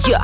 Ja.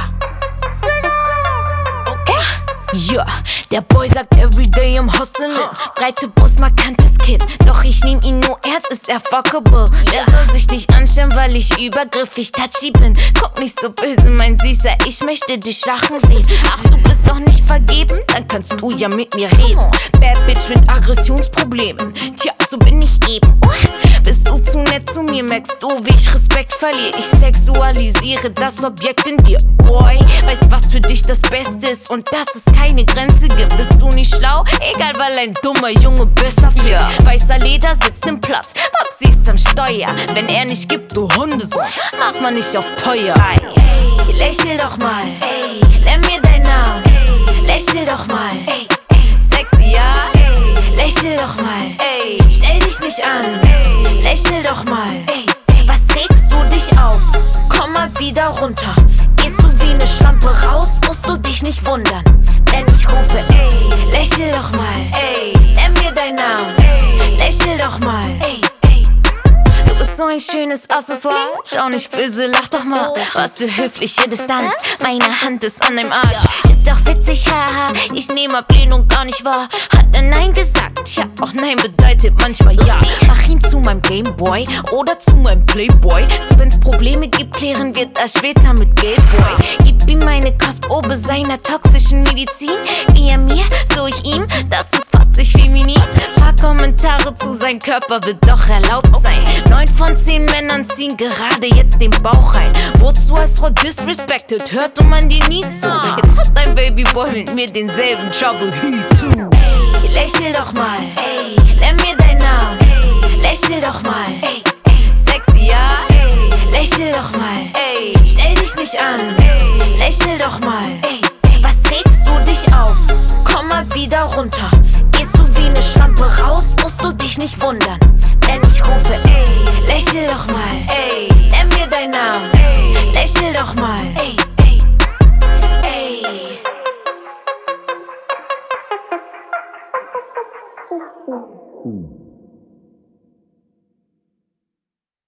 Ja, der Boy sagt everyday I'm hustlin'. Breite Brust, markantes Kinn. Doch ich nehm ihn nur ernst, ist er fuckable. Der soll sich nicht anstellen, weil ich übergriffig touchy bin. Guck nicht so böse, mein Süßer, ich möchte dich lachen sehen. Ach, du bist doch nicht vergeben? Dann kannst du ja mit mir reden. Bad Bitch mit Aggressionsproblemen. Tja, so bin ich eben. Bist du zu nett zu mir, merkst du, wie ich Respekt verliere. Ich sexualisiere das Objekt in dir. Boy, weißt was für dich das Beste ist und dass es keine Grenze gibt. Bist du nicht schlau? Egal, weil ein dummer Junge besser fliegt. Weißer Leder sitzt im Platz, Babsi ist am Steuer. Wenn er nicht gibt, du Hundesohn, mach mal nicht auf teuer. Ey, lächel doch mal, ey, nenn mir deinen Namen, ey, lächel doch mal, ey, sexy, ja, ey, lächel doch mal, ey, stell dich nicht an, ey, lächel doch mal, ey, was regst du dich auf? Komm mal wieder runter. Gehst du wie ne Schlampe raus, musst du dich nicht wundern, wenn ich rufe, ey, lächel doch mal, ey, nenn mir deinen Namen, ey, lächel doch mal, ey. Du bist so ein schönes Accessoire, schau nicht böse, lach doch mal. Was für höfliche Distanz, meine Hand ist an deinem Arsch. Ist doch witzig, haha, ich nehm Ablehnung gar nicht wahr. Hat er Nein gesagt? Tja, auch Nein bedeutet manchmal ja. Mach ihn zu meinem Gameboy oder zu meinem Playboy. So wenn's Probleme gibt, klären wir das später mit Geldboy. Gib ihm meine Kostprobe seiner toxischen Medizin. Wie er mir, so ich ihm, das ist fotzig feminin. Paar Kommentare zu seinem Körper wird doch erlaubt sein. 9 von 10 Männern ziehen gerade jetzt den Bauch rein. Wozu als Frau disrespected, hörte man dir nie zu. Jetzt hat dein Babyboy mit mir denselben Trouble, he too. Ey, lächel doch mal, ey, nenn mir deinen Namen, ey, lächel doch mal, ey, sexy, ja, ey, lächel doch mal, ey, stell dich nicht an, ey, lächel doch mal, ey, was regst du dich auf? Komm mal wieder runter. Gehst du wie ne Schlampe raus, musst du dich nicht wundern, wenn ich rufe, ey, lächel doch mal, ey, nenn mir deinen Namen, ey, lächel doch mal, ey, ey, ey.